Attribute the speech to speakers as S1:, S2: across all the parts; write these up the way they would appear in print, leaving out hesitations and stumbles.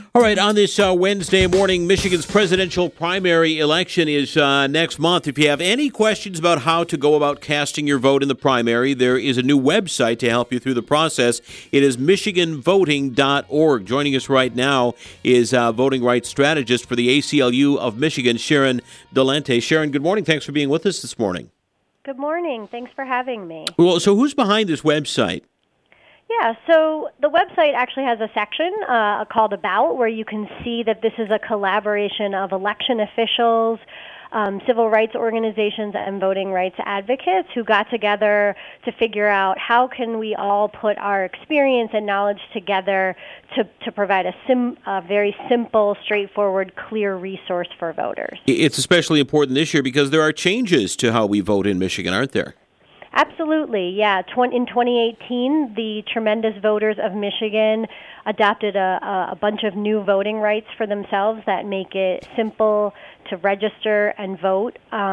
S1: All right, on this Wednesday morning, Michigan's presidential primary election is next month. If you have any questions about how to go about casting your vote in the primary, there is a new website to help you through the process. It is michiganvoting.org. Joining us right now is voting rights strategist for the ACLU of Michigan, Sharon Delente. Sharon, good morning. Thanks for being with us this morning.
S2: Good morning. Thanks for having me.
S1: Well, so who's behind this website?
S2: Yeah, so the website actually has a section called About, where you can see that this is a collaboration of election officials, civil rights organizations, and voting rights advocates who got together to figure out how can we all put our experience and knowledge together to provide a very simple, straightforward, clear resource for voters.
S1: It's especially important this year because there are changes to how we vote in Michigan, aren't there?
S2: Absolutely, yeah. In 2018, the tremendous voters of Michigan adopted a bunch of new voting rights for themselves that make it simple to register and vote,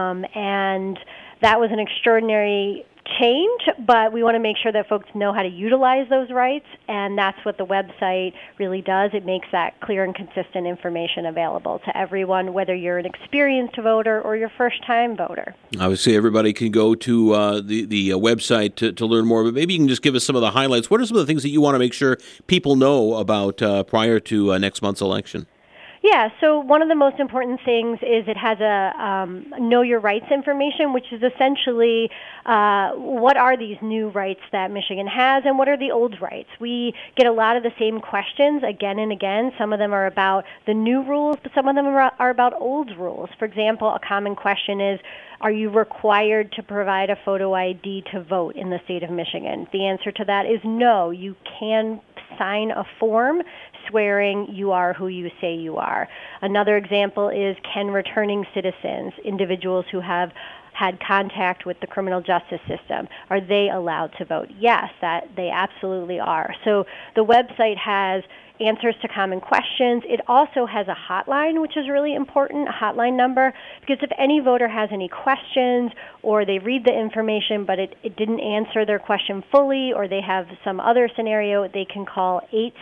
S2: and that was an extraordinary change, but we want to make sure that folks know how to utilize those rights, and that's what the website really does. It makes that clear and consistent information available to everyone, whether you're an experienced voter or your first-time voter.
S1: Obviously, everybody can go to the website to learn more, but maybe you can just give us some of the highlights. What are some of the things that you want to make sure people know about prior to next month's election?
S2: Yeah, so one of the most important things is it has a know your rights information, which is essentially what are these new rights that Michigan has and what are the old rights. We get a lot of the same questions again and again. Some of them are about the new rules, but some of them are about old rules. For example, a common question is, are you required to provide a photo ID to vote in the state of Michigan? The answer to that is no. You can sign a form swearing you are who you say you are. Another example is, can returning citizens, individuals who have had contact with the criminal justice system, are they allowed to vote? Yes, that they absolutely are. So the website has answers to common questions. It also has a hotline, which is really important, a hotline number, because if any voter has any questions or they read the information but it didn't answer their question fully, or they have some other scenario, they can call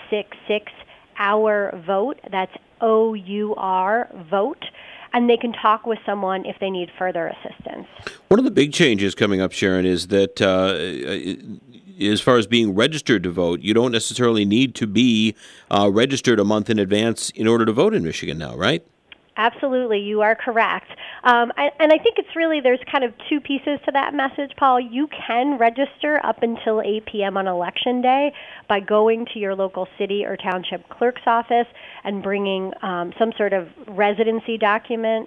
S2: 866-OUR-VOTE. That's OUR vote. And they can talk with someone if they need further assistance.
S1: One of the big changes coming up, Sharon, is that as far as being registered to vote, you don't necessarily need to be registered a month in advance in order to vote in Michigan now, right?
S2: Absolutely, you are correct. And I think it's really, there's kind of two pieces to that message, Paul. You can register up until 8 p.m. on Election Day by going to your local city or township clerk's office and bringing some sort of residency document.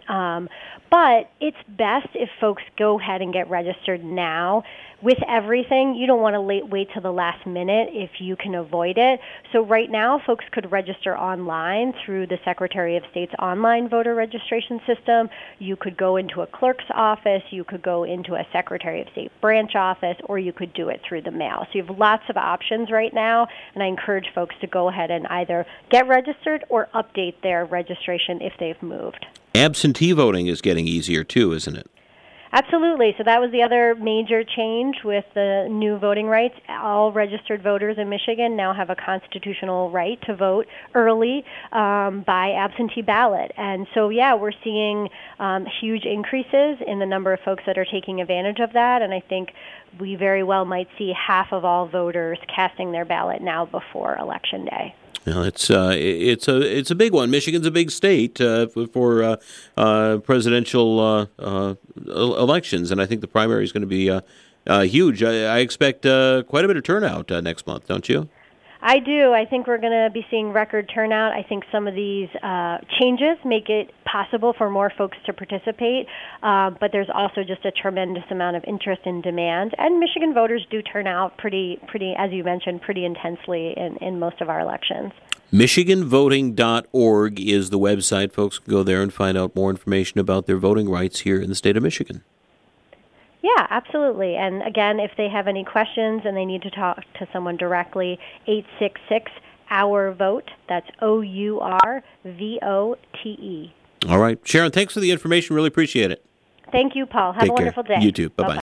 S2: But it's best if folks go ahead and get registered now. With everything, you don't want to wait till the last minute if you can avoid it. So right now, folks could register online through the Secretary of State's online voter registration system. You could go into a clerk's office, you could go into a Secretary of State branch office, or you could do it through the mail. So you have lots of options right now, and I encourage folks to go ahead and either get registered or update their registration if they've moved.
S1: Absentee voting is getting easier too, isn't it?
S2: Absolutely. So that was the other major change with the new voting rights. All registered voters in Michigan now have a constitutional right to vote early by absentee ballot. And so, yeah, we're seeing huge increases in the number of folks that are taking advantage of that. And I think we very well might see half of all voters casting their ballot now before Election Day.
S1: Well, it's a big one. Michigan's a big state for presidential elections, and I think the primary is going to be huge. I expect quite a bit of turnout next month, don't you?
S2: I do. I think we're going to be seeing record turnout. I think some of these changes make it possible for more folks to participate, but there's also just a tremendous amount of interest and demand. And Michigan voters do turn out pretty, as you mentioned, pretty intensely in most of our elections.
S1: MichiganVoting.org is the website. Folks can go there and find out more information about their voting rights here in the state of Michigan.
S2: Yeah, absolutely. And again, if they have any questions and they need to talk to someone directly, 866-OUR-VOTE. That's OURVOTE.
S1: All right. Sharon, thanks for the information. Really appreciate it.
S2: Thank you, Paul. Have a wonderful day.
S1: You too. Bye-bye.